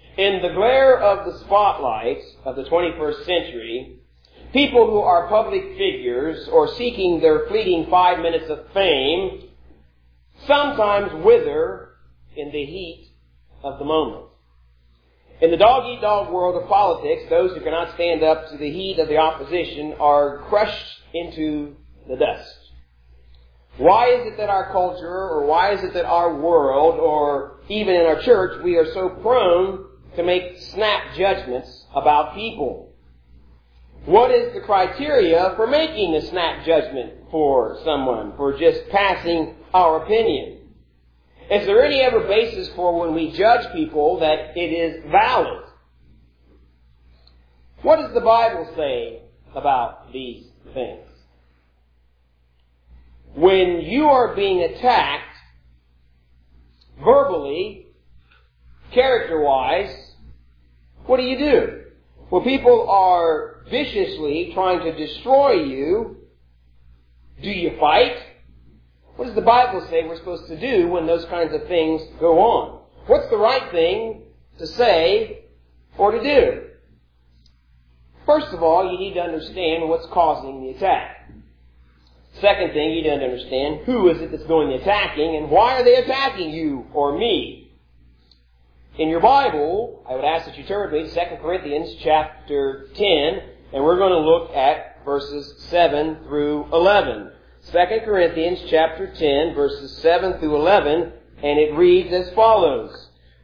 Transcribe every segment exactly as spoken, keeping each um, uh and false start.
In the glare of the spotlight of the twenty-first century, people who are public figures or seeking their fleeting five minutes of fame sometimes wither in the heat of the moment. In the dog-eat-dog world of politics, those who cannot stand up to the heat of the opposition are crushed into the dust. Why is it that our culture, or why is it that our world, or even in our church, we are so prone to make snap judgments about people? What is the criteria for making a snap judgment for someone, for just passing our opinion? Is there any ever basis for when we judge people that it is valid? What does the Bible say about these things? When you are being attacked verbally, character-wise, what do you do? When people are viciously trying to destroy you, do you fight? What does the Bible say we're supposed to do when those kinds of things go on? What's the right thing to say or to do? First of all, you need to understand what's causing the attack. Second thing, you need to understand who is it that's doing the attacking and why are they attacking you or me? In your Bible, I would ask that you turn with me to Second Corinthians chapter ten, and we're going to look at verses seven through eleven. Second Corinthians chapter ten, verses seven through eleven, and it reads as follows.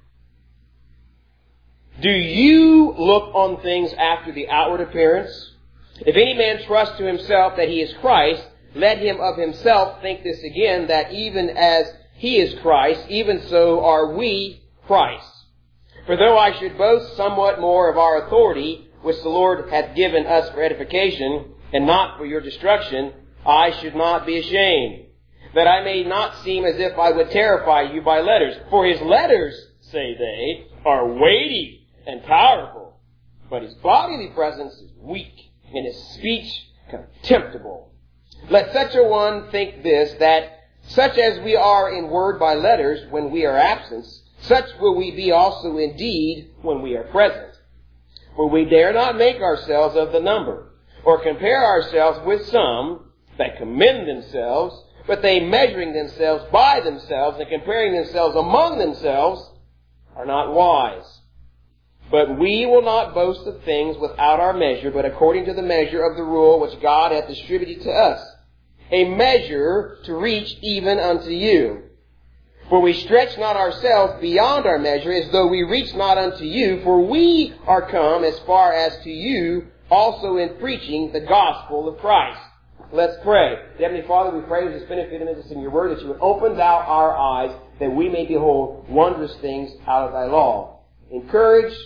Do you look on things after the outward appearance? If any man trusts to himself that he is Christ, let him of himself think this again, that even as he is Christ, even so are we Christ. For though I should boast somewhat more of our authority, which the Lord hath given us for edification, and not for your destruction, I should not be ashamed, that I may not seem as if I would terrify you by letters. For his letters, say they, are weighty and powerful, but his bodily presence is weak, and his speech contemptible. Let such a one think this, that such as we are in word by letters when we are absent, such will we be also in deed when we are present. For we dare not make ourselves of the number, or compare ourselves with some that commend themselves, but they measuring themselves by themselves and comparing themselves among themselves are not wise. But we will not boast of things without our measure, but according to the measure of the rule which God hath distributed to us, a measure to reach even unto you. For we stretch not ourselves beyond our measure, as though we reach not unto you, for we are come as far as to you, also in preaching the gospel of Christ. Let's pray. Heavenly Father, we pray with this benefit of us in your word, that you would open thou our eyes, that we may behold wondrous things out of thy law. Encourage,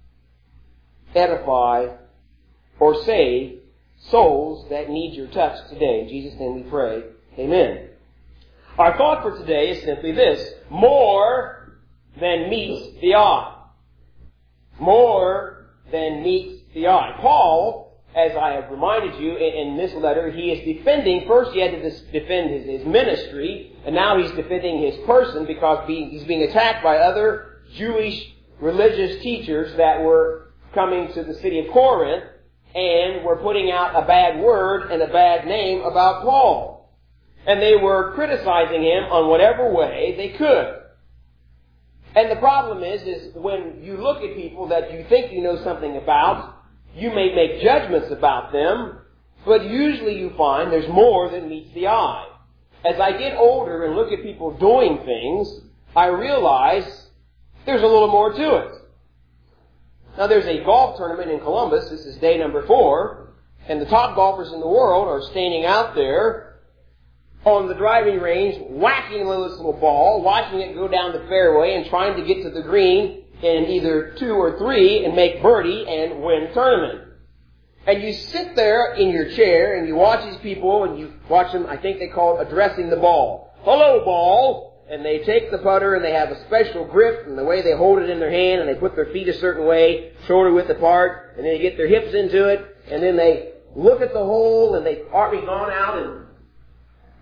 edify, or save souls that need your touch today. In Jesus' name we pray. Amen. Our thought for today is simply this: more than meets the eye. More than meets the eye. Paul, as I have reminded you in, in this letter, he is defending, first he had to defend his, his ministry, and now he's defending his person because being, he's being attacked by other Jewish religious teachers that were coming to the city of Corinth and were putting out a bad word and a bad name about Paul. And they were criticizing him on whatever way they could. And the problem is, is when you look at people that you think you know something about, you may make judgments about them, but usually you find there's more than meets the eye. As I get older and look at people doing things, I realize there's a little more to it. Now there's a golf tournament in Columbus. This is day number four. And the top golfers in the world are standing out there on the driving range, whacking this little ball, watching it go down the fairway and trying to get to the green in either two or three and make birdie and win the tournament. And you sit there in your chair and you watch these people and you watch them, I think they call it addressing the ball. Hello, ball! And they take the putter and they have a special grip and the way they hold it in their hand, and they put their feet a certain way, shoulder width apart, and they get their hips into it, and then they look at the hole and they've already gone out and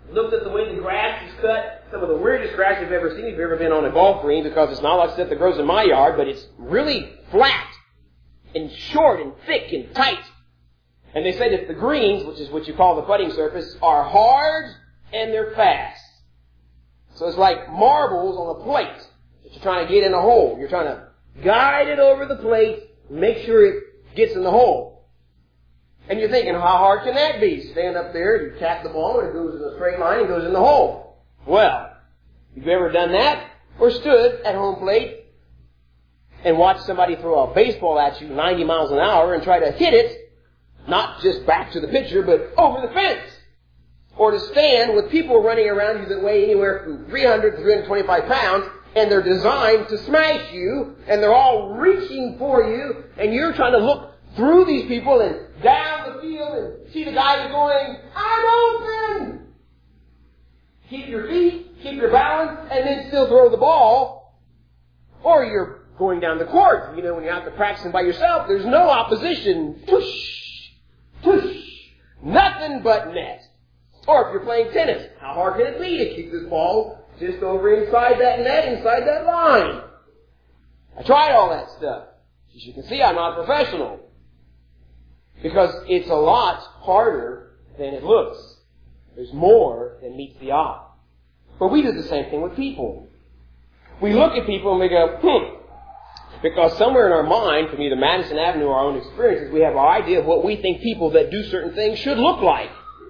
looked at the way the grass is cut. Some of the weirdest grass you've ever seen if you've ever been on a golf green, because it's not like stuff that grows in my yard, but it's really flat and short and thick and tight. And they said if the greens, which is what you call the putting surface, are hard and they're fast. So it's like marbles on a plate that you're trying to get in a hole. You're trying to guide it over the plate, make sure it gets in the hole. And you're thinking, how hard can that be? Stand up there, you tap the ball, and it goes in a straight line and goes in the hole. Well, you've ever done that? Or stood at home plate and watched somebody throw a baseball at you ninety miles an hour and try to hit it, not just back to the pitcher, but over the fence. Or to stand with people running around you that weigh anywhere from three hundred to three hundred twenty-five pounds, and they're designed to smash you, and they're all reaching for you, and you're trying to look through these people and down the field and see the guy who's going, I'm open! Keep your feet, keep your balance, and then still throw the ball. Or you're going down the court. You know, when you're out there practicing by yourself, there's no opposition. Tush! Tush! Nothing but net. Or if you're playing tennis, how hard can it be to keep this ball just over inside that net, inside that line? I tried all that stuff. As you can see, I'm not a professional. Because it's a lot harder than it looks. There's more than meets the eye. But we do the same thing with people. We look at people and we go, hmm. Because somewhere in our mind, from either Madison Avenue or our own experiences, we have our idea of what we think people that do certain things should look like.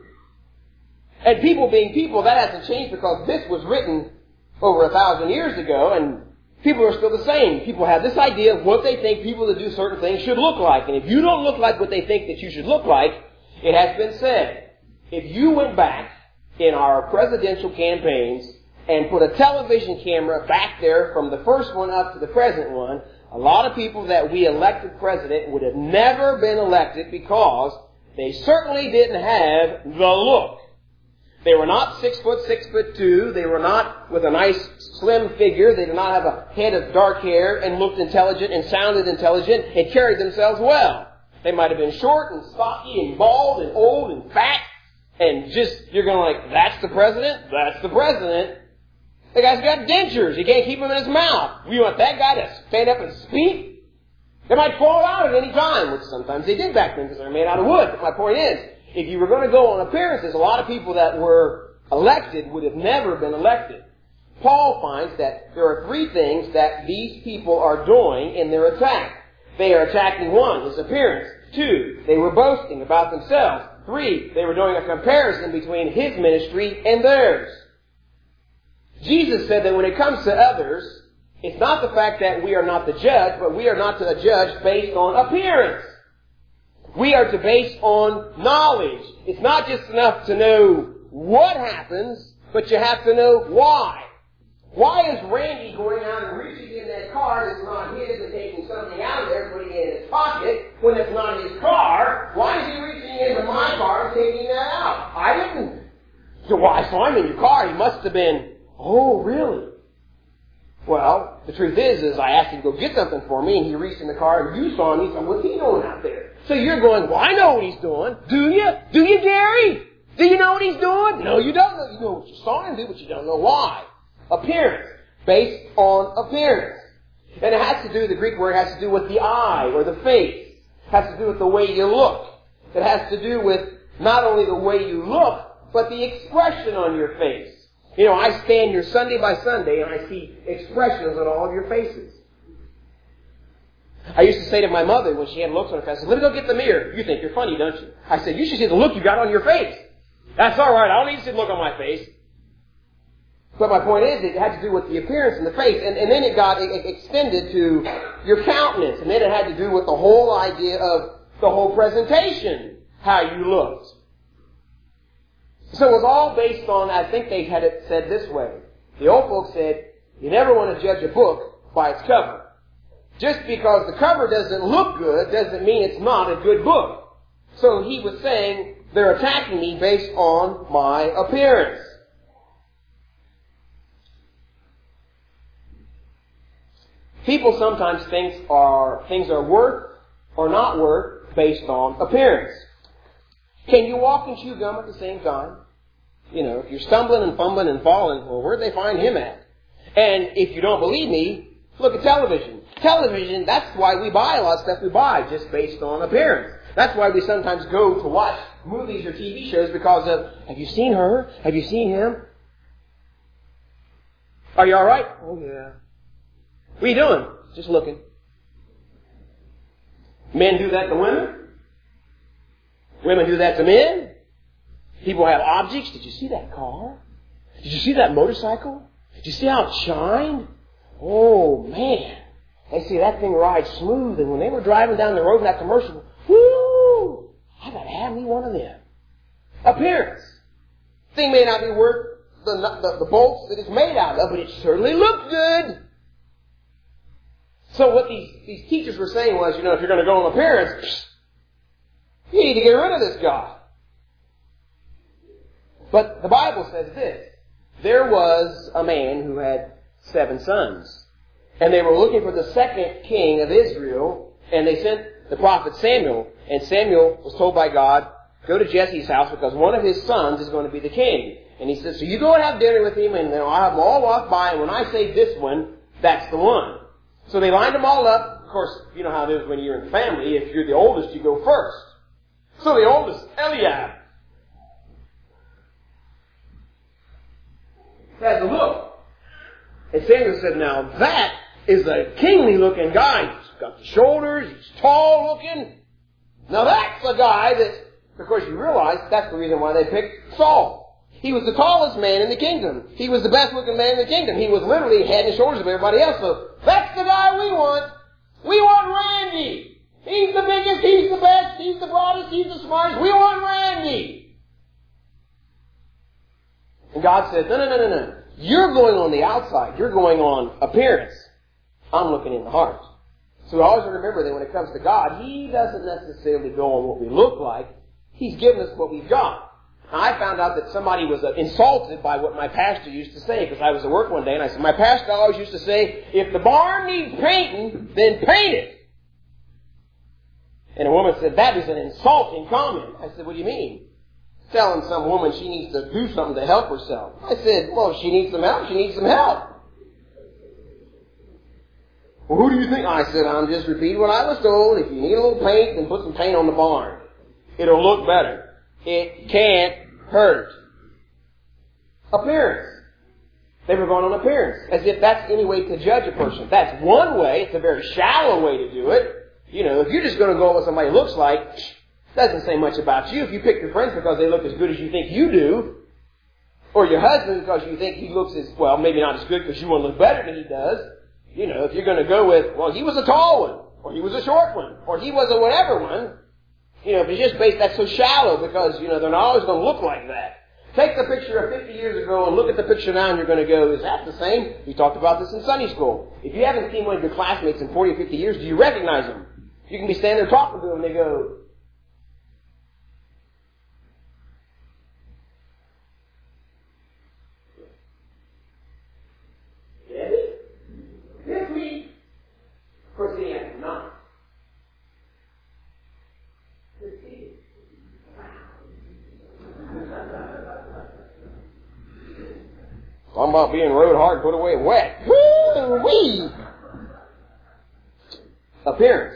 And people being people, that hasn't changed because this was written over a thousand years ago, and people are still the same. People have this idea of what they think people that do certain things should look like. And if you don't look like what they think that you should look like, it has been said, if you went back in our presidential campaigns and put a television camera back there from the first one up to the present one, a lot of people that we elected president would have never been elected because they certainly didn't have the look. They were not six foot, six foot two. They were not with a nice slim figure. They did not have a head of dark hair and looked intelligent and sounded intelligent and carried themselves well. They might have been short and stocky and bald and old and fat and just, you're going like, that's the president? That's the president. The guy's got dentures. You can't keep them in his mouth. We want that guy to stand up and speak? They might fall out at any time, which sometimes they did back then because they're made out of wood. But my point is, if you were going to go on appearances, a lot of people that were elected would have never been elected. Paul finds that there are three things that these people are doing in their attack. They are attacking, one, his appearance. Two, they were boasting about themselves. Three, they were doing a comparison between his ministry and theirs. Jesus said that when it comes to others, it's not the fact that we are not the judge, but we are not to judge based on appearance. We are to base on knowledge. It's not just enough to know what happens, but you have to know why. Why is Randy going out and reaching in that car that's not his and taking something out of there, putting it in his pocket, when it's not his car? Why is he reaching into my car and taking that out? I didn't. So why? So I'm in your car. He must have been, oh, really? Well, the truth is, is I asked him to go get something for me, and he reached in the car, and you saw him. He said, what's he doing out there? So you're going, well, I know what he's doing. Do you? Do you, Gary? Do you know what he's doing? No, you don't know. You know what you saw him do, but you don't know why. Appearance. Based on appearance. And it has to do, the Greek word has to do with the eye or the face. It has to do with the way you look. It has to do with not only the way you look, but the expression on your face. You know, I stand here Sunday by Sunday and I see expressions on all of your faces. I used to say to my mother when she had looks on her face, I said, let me go get the mirror. You think you're funny, don't you? I said, you should see the look you got on your face. That's all right. I don't need to see the look on my face. But my point is, it had to do with the appearance and the face. And, and then it got it extended to your countenance. And then it had to do with the whole idea of the whole presentation, how you looked. So it was all based on, I think they had it said this way. The old folks said, you never want to judge a book by its cover. Just because the cover doesn't look good doesn't mean it's not a good book. So he was saying, they're attacking me based on my appearance. People sometimes think are, things are worth or not worth based on appearance. Can you walk and chew gum at the same time? You know, if you're stumbling and fumbling and falling, well, where'd they find him at? And if you don't believe me, look at television. Television, that's why we buy a lot of stuff we buy, just based on appearance. That's why we sometimes go to watch movies or T V shows because of, have you seen her? Have you seen him? Are you alright? Oh yeah. What are you doing? Just looking. Men do that to women. Women do that to men. People have objects. Did you see that car? Did you see that motorcycle? Did you see how it shined? Oh, man. They see that thing ride smooth. And when they were driving down the road in that commercial, whoo! I got to have me one of them. Appearance. Thing may not be worth the, the, the bolts that it's made out of, but it certainly looked good. So what these, these teachers were saying was, you know, if you're going to go on appearance, you need to get rid of this guy. But the Bible says this. There was a man who had seven sons. And they were looking for the second king of Israel. And they sent the prophet Samuel. And Samuel was told by God, go to Jesse's house because one of his sons is going to be the king. And he said, so you go and have dinner with him and then I'll have them all walk by. And when I say this one, that's the one. So they lined them all up. Of course, you know how it is when you're in the family. If you're the oldest, you go first. So the oldest, Eliab, had the look. And Samuel said, now that is a kingly looking guy. He's got the shoulders, he's tall looking. Now that's a guy that, of course you realize, that's the reason why they picked Saul. He was the tallest man in the kingdom. He was the best looking man in the kingdom. He was literally head and shoulders of everybody else. So that's the guy we want. We want Randy. He's the biggest, he's the best, he's the broadest, he's the smartest. We want Randy. And God says, no, no, no, no, no. You're going on the outside. You're going on appearance. I'm looking in the heart. So we always remember that when it comes to God, He doesn't necessarily go on what we look like. He's given us what we've got. Now, I found out that somebody was uh, insulted by what my pastor used to say, because I was at work one day and I said, my pastor always used to say, if the barn needs painting, then paint it. And a woman said, that is an insulting comment. I said, what do you mean? Telling some woman she needs to do something to help herself. I said, well, if she needs some help, she needs some help. Well, who do you think? I said, I'm just repeating what I was told. If you need a little paint, then put some paint on the barn. It'll look better. It can't hurt. Appearance. They were going on appearance. As if that's any way to judge a person. That's one way. It's a very shallow way to do it. You know, if you're just going to go with what somebody looks like, doesn't say much about you. If you pick your friends because they look as good as you think you do, or your husband because you think he looks as, well, maybe not as good because you want to look better than he does. You know, if you're going to go with, well, he was a tall one, or he was a short one, or he was a whatever one, you know, if it's just based, that's so shallow because, you know, they're not always going to look like that. Take the picture of fifty years ago and look at the picture now and you're going to go, is that the same? We talked about this in Sunday school. If you haven't seen one of your classmates in forty or fifty years, do you recognize them? You can be standing there talking to them and they go, Debbie? This me? Of course, the answer is not. Talking about being rode hard, put away wet. Woo-wee! Appearance.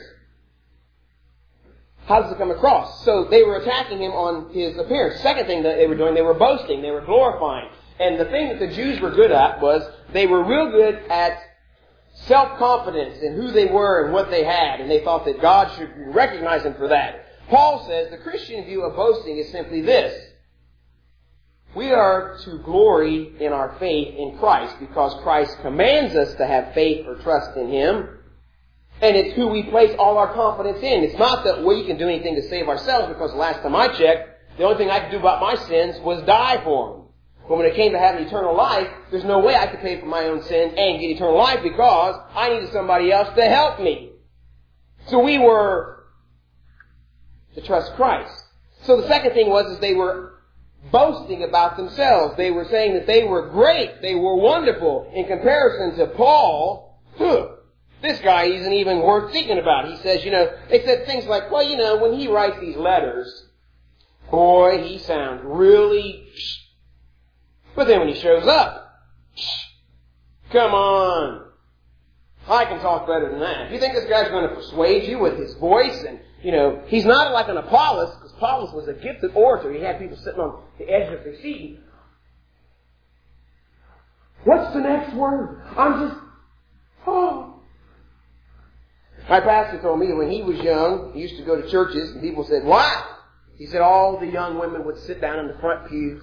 How does it come across? So they were attacking him on his appearance. Second thing that they were doing, they were boasting, they were glorifying. And the thing that the Jews were good at was they were real good at self-confidence in who they were and what they had. And they thought that God should recognize them for that. Paul says the Christian view of boasting is simply this. We are to glory in our faith in Christ because Christ commands us to have faith or trust in Him. And it's who we place all our confidence in. It's not that we can do anything to save ourselves because the last time I checked, the only thing I could do about my sins was die for them. But when it came to having eternal life, there's no way I could pay for my own sins and get eternal life because I needed somebody else to help me. So we were to trust Christ. So the second thing was is they were boasting about themselves. They were saying that they were great. They were wonderful. In comparison to Paul, huh, this guy isn't even worth thinking about. He says, you know, they said things like, well, you know, when he writes these letters, boy, he sounds really But then when he shows up, come on. I can talk better than that. If you think this guy's going to persuade you with his voice, and, you know, he's not like an Apollos, because Apollos was a gifted orator. He had people sitting on the edge of their seat. What's the next word? I'm just, oh. My pastor told me that when he was young, he used to go to churches, and people said, wow. He said all the young women would sit down in the front pews.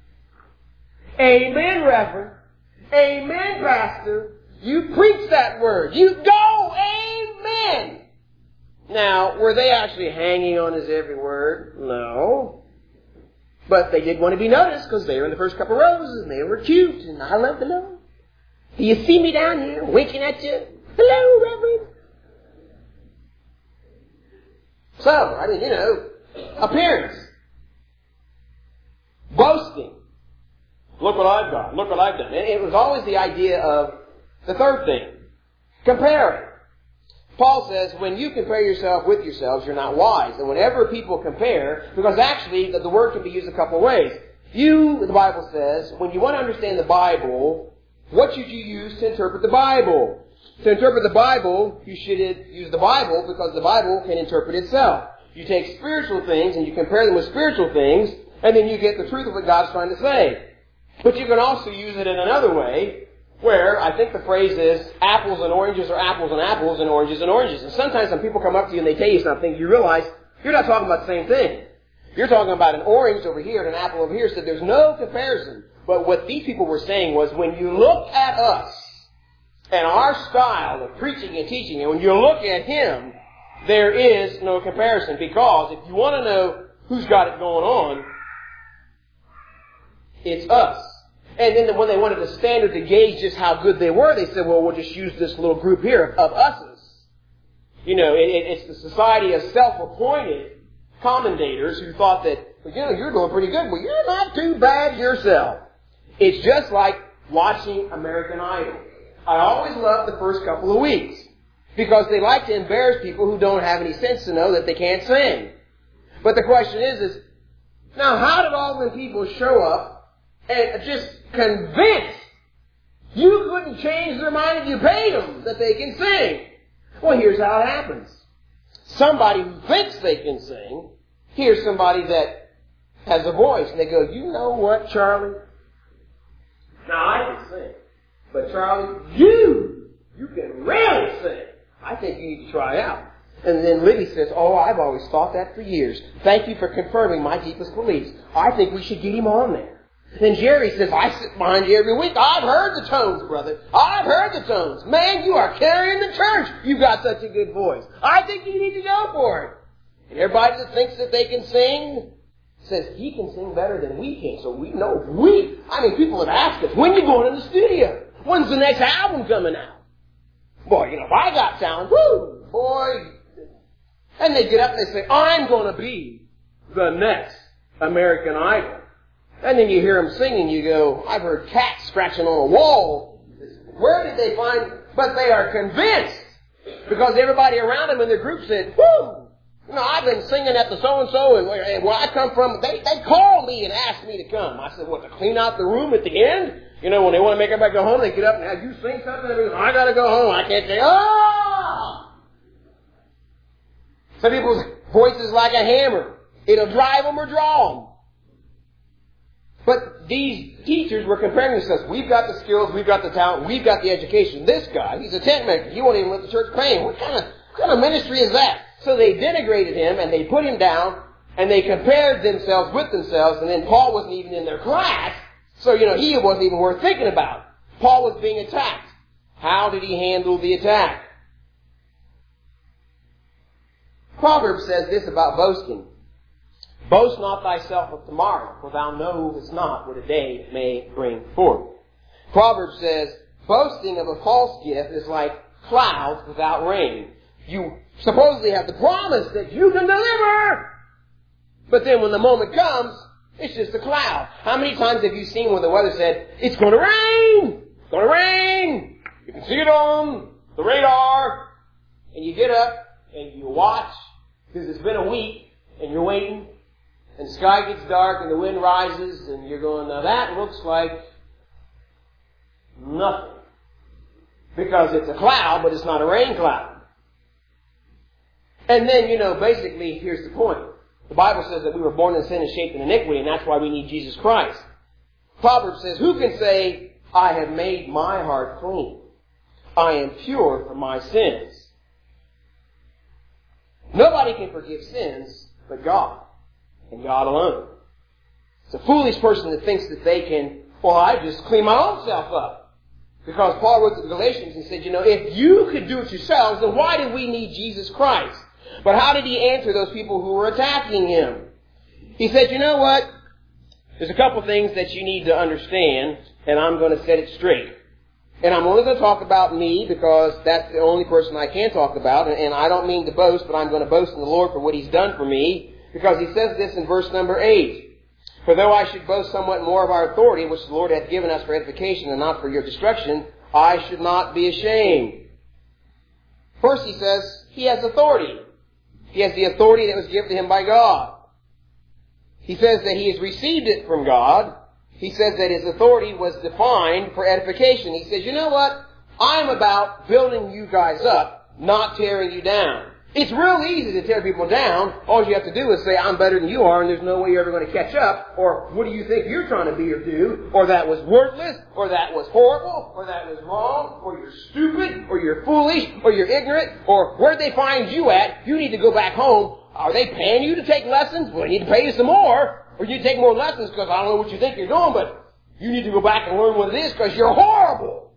Amen, Reverend. Amen, Pastor. You preach that word. You go. Amen. Now, were they actually hanging on his every word? No. But they did want to be noticed because they were in the first couple rows and they were cute and I love the Lord. Do you see me down here winking at you? Hello, Reverend. So, I mean, you know, appearance. Boasting. Look what I've got. Look what I've done. And it was always the idea of the third thing. Comparing. Paul says, when you compare yourself with yourselves, you're not wise. And whenever people compare, because actually the, the word can be used a couple of ways. You, the Bible says, when you want to understand the Bible, what should you use to interpret the Bible? To interpret the Bible, you should use the Bible because the Bible can interpret itself. You take spiritual things and you compare them with spiritual things, and then you get the truth of what God's trying to say. But you can also use it in another way, where I think the phrase is apples and oranges or apples and apples and oranges and oranges. And sometimes when people come up to you and they tell you something, you realize you're not talking about the same thing. You're talking about an orange over here and an apple over here, so there's no comparison. But what these people were saying was when you look at us and our style of preaching and teaching, and when you look at him, there is no comparison. Because if you want to know who's got it going on, it's us. And then when they wanted a standard to gauge just how good they were, they said, well, we'll just use this little group here of us's. You know, it, it's the society of self-appointed commendators who thought that, well, you know, you're doing pretty good. Well, you're not too bad yourself. It's just like watching American Idol. I always love the first couple of weeks because they like to embarrass people who don't have any sense to know that they can't sing. But the question is, is now how did all them people show up and just convinced you couldn't change their mind if you paid them that they can sing? Well, here's how it happens. Somebody who thinks they can sing hears somebody that has a voice, and they go, you know what, Charlie? Now, I can sing. But, Charlie, you, you can really sing. I think you need to try out. And then Libby says, oh, I've always thought that for years. Thank you for confirming my deepest beliefs. I think we should get him on there. Then Jerry says, I sit behind you every week. I've heard the tones, brother. I've heard the tones. Man, you are carrying the church. You've got such a good voice. I think you need to go for it. And everybody that thinks that they can sing says he can sing better than we can. So we know we, I mean, people have asked us, when are you going to the studio? When's the next album coming out? Boy, you know, if I got talent, whoo, boy. And they get up and they say, I'm going to be the next American Idol. And then you hear them singing, you go, I've heard cats scratching on a wall. Where did they find? But they are convinced because everybody around them in their group said, whoo, you know, I've been singing at the so-and-so and where, and where I come from, they, they called me and asked me to come. I said, what, to clean out the room at the end? You know, when they want to make everybody go home, they get up and have you sing something. I got to go home. I can't say, ah! Some people's voice is like a hammer. It'll drive them or draw them. But these teachers were comparing themselves. We've got the skills, we've got the talent, we've got the education. This guy, he's a tent maker. He won't even let the church pay him. What kind of, what kind of ministry is that? So they denigrated him and they put him down and they compared themselves with themselves. And then Paul wasn't even in their class. So, you know, he wasn't even worth thinking about. Paul was being attacked. How did he handle the attack? Proverbs says this about boasting. Boast not thyself of tomorrow, for thou knowest not what a day may bring forth. Proverbs says, boasting of a false gift is like clouds without rain. You supposedly have the promise that you can deliver, but then when the moment comes, it's just a cloud. How many times have you seen when the weather said, it's going to rain, it's going to rain, you can see it on the radar, and you get up and you watch, because it's been a week, and you're waiting, and the sky gets dark and the wind rises and you're going, now that looks like nothing. Because it's a cloud, but it's not a rain cloud. And then, you know, basically, here's the point. The Bible says that we were born in sin and shaped in iniquity, and that's why we need Jesus Christ. Proverbs says, who can say, I have made my heart clean? I am pure from my sins. Nobody can forgive sins but God, and God alone. It's a foolish person that thinks that they can, well, I just clean my own self up. Because Paul wrote to the Galatians and said, you know, if you could do it yourselves, then why do we need Jesus Christ? But how did he answer those people who were attacking him? He said, you know what? There's a couple things that you need to understand, and I'm going to set it straight. And I'm only going to talk about me because that's the only person I can talk about. And I don't mean to boast, but I'm going to boast in the Lord for what He's done for me. Because He says this in verse number eight. For though I should boast somewhat more of our authority, which the Lord hath given us for edification and not for your destruction, I should not be ashamed. First He says He has authority. He has the authority that was given to Him by God. He says that He has received it from God. He says that His authority was defined for edification. He says, you know what? I'm about building you guys up, not tearing you down. It's real easy to tear people down. All you have to do is say, I'm better than you are, and there's no way you're ever going to catch up. Or, what do you think you're trying to be or do? Or that was worthless, or that was horrible, or that was wrong, or you're stupid, or you're foolish, or you're ignorant, or where'd they find you at? You need to go back home. Are they paying you to take lessons? Well, they need to pay you some more. Or you take more lessons because I don't know what you think you're doing, but you need to go back and learn what it is because you're horrible.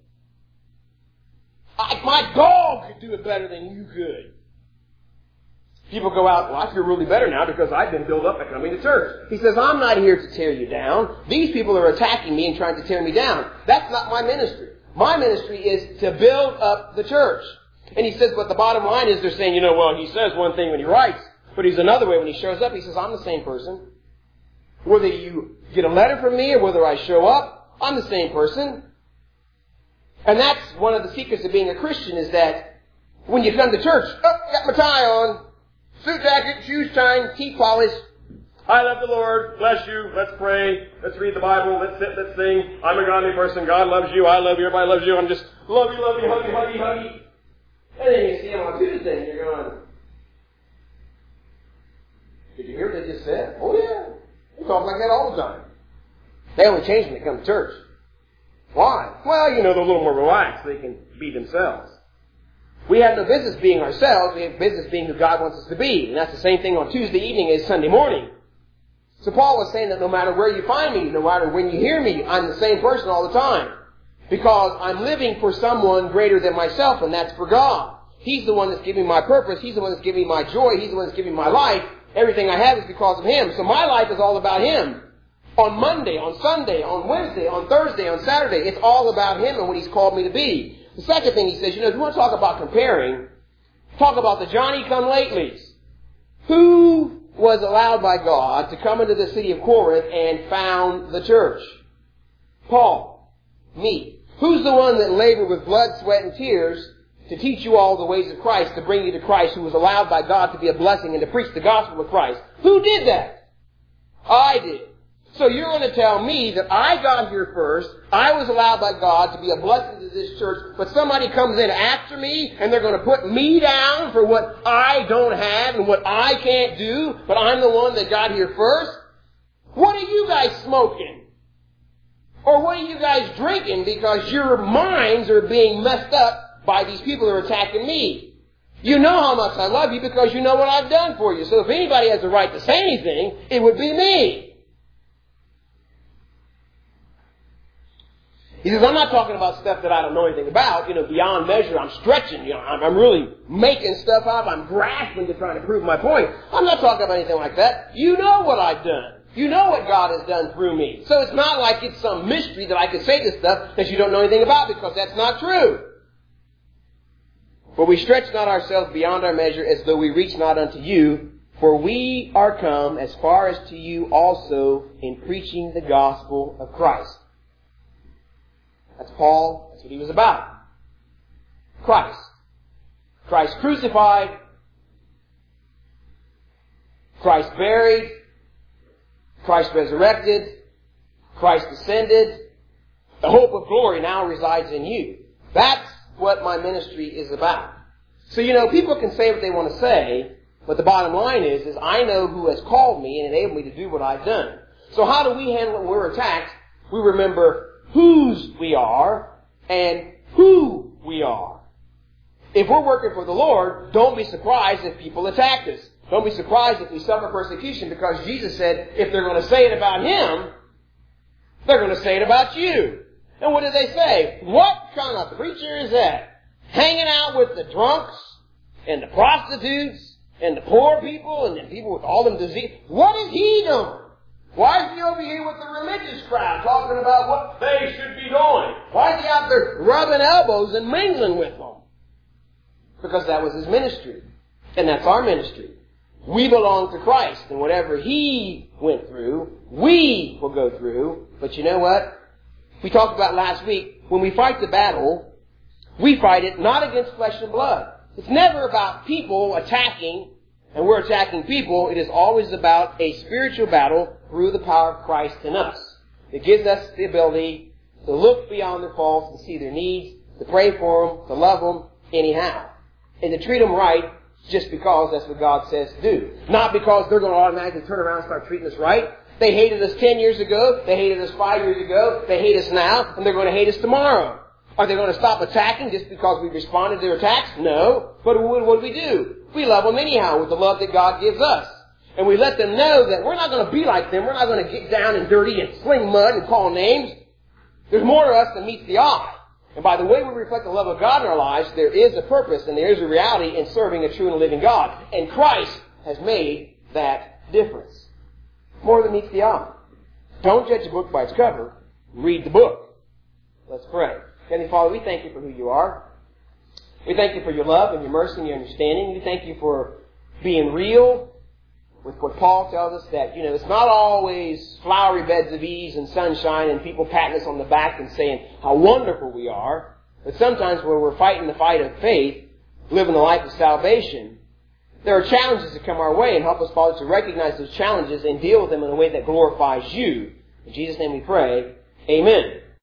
I, my dog could do it better than you could. People go out, well, I feel really better now because I've been built up by coming to church. He says, I'm not here to tear you down. These people are attacking me and trying to tear me down. That's not my ministry. My ministry is to build up the church. And he says, but the bottom line is they're saying, you know, well, he says one thing when he writes, but he's another way when he shows up. He says, I'm the same person. Whether you get a letter from me or whether I show up, I'm the same person. And that's one of the secrets of being a Christian is that when you come to church, oh, got my tie on, suit jacket, shoes shined, teeth polished. I love the Lord, bless you, let's pray, let's read the Bible, let's sit, let's sing. I'm a godly person, God loves you, I love you, everybody loves you, I'm just love you, love you, huggy, huggy, huggy. And then you see him on Tuesday and you're going, did you hear what they just said? Oh yeah. They talk like that all the time. They only change when they come to church. Why? Well, you know, they're a little more relaxed. They can be themselves. We have no business being ourselves. We have business being who God wants us to be. And that's the same thing on Tuesday evening as Sunday morning. So Paul was saying that no matter where you find me, no matter when you hear me, I'm the same person all the time. Because I'm living for someone greater than myself, and that's for God. He's the one that's giving my purpose. He's the one that's giving my joy. He's the one that's giving my life. Everything I have is because of Him. So my life is all about Him. On Monday, on Sunday, on Wednesday, on Thursday, on Saturday, it's all about Him and what He's called me to be. The second thing he says, you know, if you want to talk about comparing, talk about the Johnny-come-latelys. Who was allowed by God to come into the city of Corinth and found the church? Paul. Me. Who's the one that labored with blood, sweat, and tears to teach you all the ways of Christ, to bring you to Christ, who was allowed by God to be a blessing and to preach the gospel of Christ? Who did that? I did. So you're going to tell me that I got here first, I was allowed by God to be a blessing to this church, but somebody comes in after me and they're going to put me down for what I don't have and what I can't do, but I'm the one that got here first? What are you guys smoking? Or what are you guys drinking because your minds are being messed up by these people who are attacking me? You know how much I love you because you know what I've done for you. So if anybody has the right to say anything, it would be me. He says, I'm not talking about stuff that I don't know anything about, you know, beyond measure. I'm stretching, you know, I'm, I'm really making stuff up. I'm grasping to try to prove my point. I'm not talking about anything like that. You know what I've done. You know what God has done through me. So it's not like it's some mystery that I could say this stuff that you don't know anything about, because that's not true. For we stretch not ourselves beyond our measure, as though we reach not unto you. For we are come as far as to you also in preaching the gospel of Christ. That's Paul. That's what he was about. Christ. Christ crucified. Christ buried. Christ resurrected. Christ ascended. The hope of glory now resides in you. That's what my ministry is about. So, you know, people can say what they want to say, but the bottom line is, is I know who has called me and enabled me to do what I've done. So how do we handle it when we're attacked? We remember whose we are and who we are. If we're working for the Lord, don't be surprised if people attack us. Don't be surprised if we suffer persecution, because Jesus said if they're going to say it about Him, they're going to say it about you. And what did they say? What kind of preacher is that? Hanging out with the drunks and the prostitutes and the poor people and the people with all them disease. What is he doing? Why is he over here with the religious crowd talking about what they should be doing? Why is he out there rubbing elbows and mingling with them? Because that was his ministry. And that's our ministry. We belong to Christ, and whatever He went through, we will go through. But you know what? We talked about last week, when we fight the battle, we fight it not against flesh and blood. It's never about people attacking, and we're attacking people. It is always about a spiritual battle through the power of Christ in us. It gives us the ability to look beyond their faults and see their needs, to pray for them, to love them anyhow, and to treat them right just because that's what God says to do. Not because they're going to automatically turn around and start treating us right. They hated us ten years ago, they hated us five years ago, they hate us now, and they're going to hate us tomorrow. Are they going to stop attacking just because we responded to their attacks? No. But what do we do? We love them anyhow with the love that God gives us. And we let them know that we're not going to be like them. We're not going to get down and dirty and sling mud and call names. There's more to us than meets the eye. And by the way we reflect the love of God in our lives, there is a purpose and there is a reality in serving a true and living God. And Christ has made that difference. More than meets the eye. Don't judge a book by its cover. Read the book. Let's pray. Heavenly Father, we thank you for who you are. We thank you for your love and your mercy and your understanding. We thank you for being real with what Paul tells us, that, you know, it's not always flowery beds of ease and sunshine and people patting us on the back and saying how wonderful we are. But sometimes when we're fighting the fight of faith, living the life of salvation, there are challenges that come our way, and help us, Father, to recognize those challenges and deal with them in a way that glorifies you. In Jesus' name we pray. Amen.